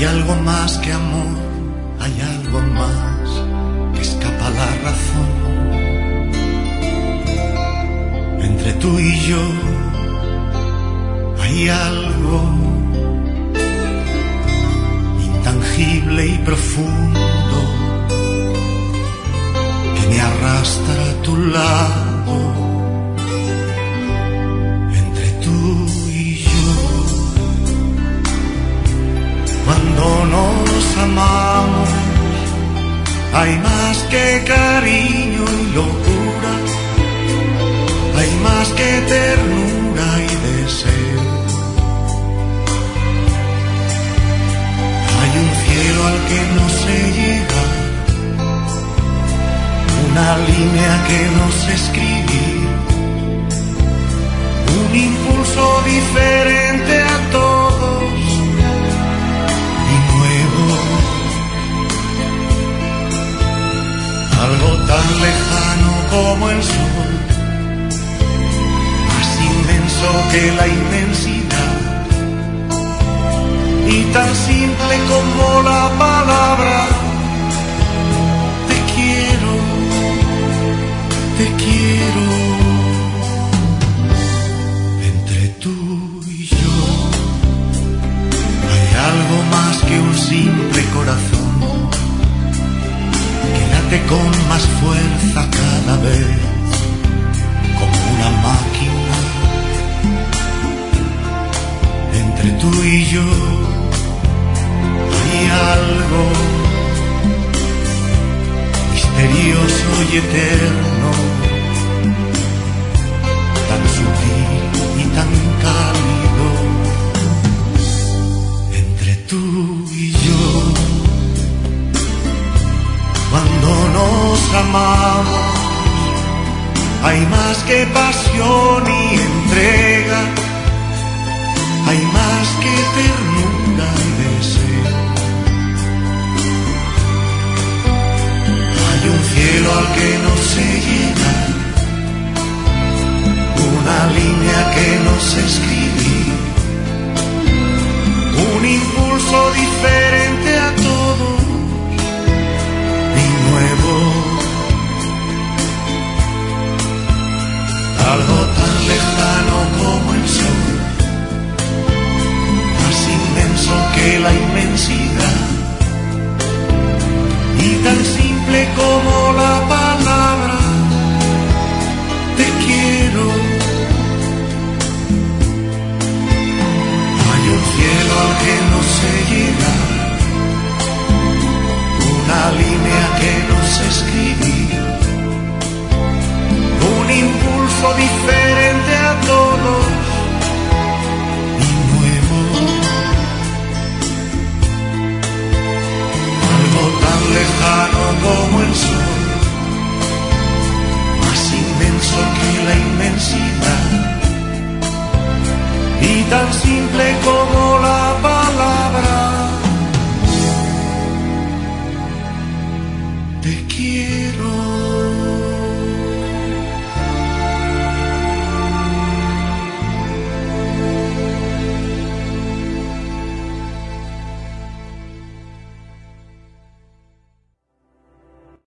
Hay algo más que amor, hay algo más que escapa a la razón. Entre tú y yo hay algo intangible y profundo que me arrastra a tu lado. Entre tú y yo, cuando nos amamos, hay más que cariño y locura, hay más que ternura y deseo. Hay un cielo al que no se llega, una línea que no sé escribir, un impulso diferente a todos y nuevo, algo tan lejano como el sol, más inmenso que la inmensidad, y tan simple como la palabra te quiero, te quiero. Entre tú y yo hay algo más que un simple corazón que late con más fuerza cada vez, como una máquina. Entre tú y yo hay algo misterioso y eterno, tan sutil y tan cálido. Entre tú y yo, cuando nos amamos, hay más que pasión y entrega, hay más que ternura y deseo. Hay un cielo al que no se llega, una línea que no sé escribir, un impulso diferente a todos y nuevo, algo tan lejano como el sol, más inmenso que la inmensidad, y tan simple como la palabra te quiero. Hay un cielo al que no sé llegar, una línea que no sé escribir, un impulso diferente a todos y nuevo, algo tan lejano como el sol, más inmenso que la inmensidad, y tan simple como la palabra te quiero.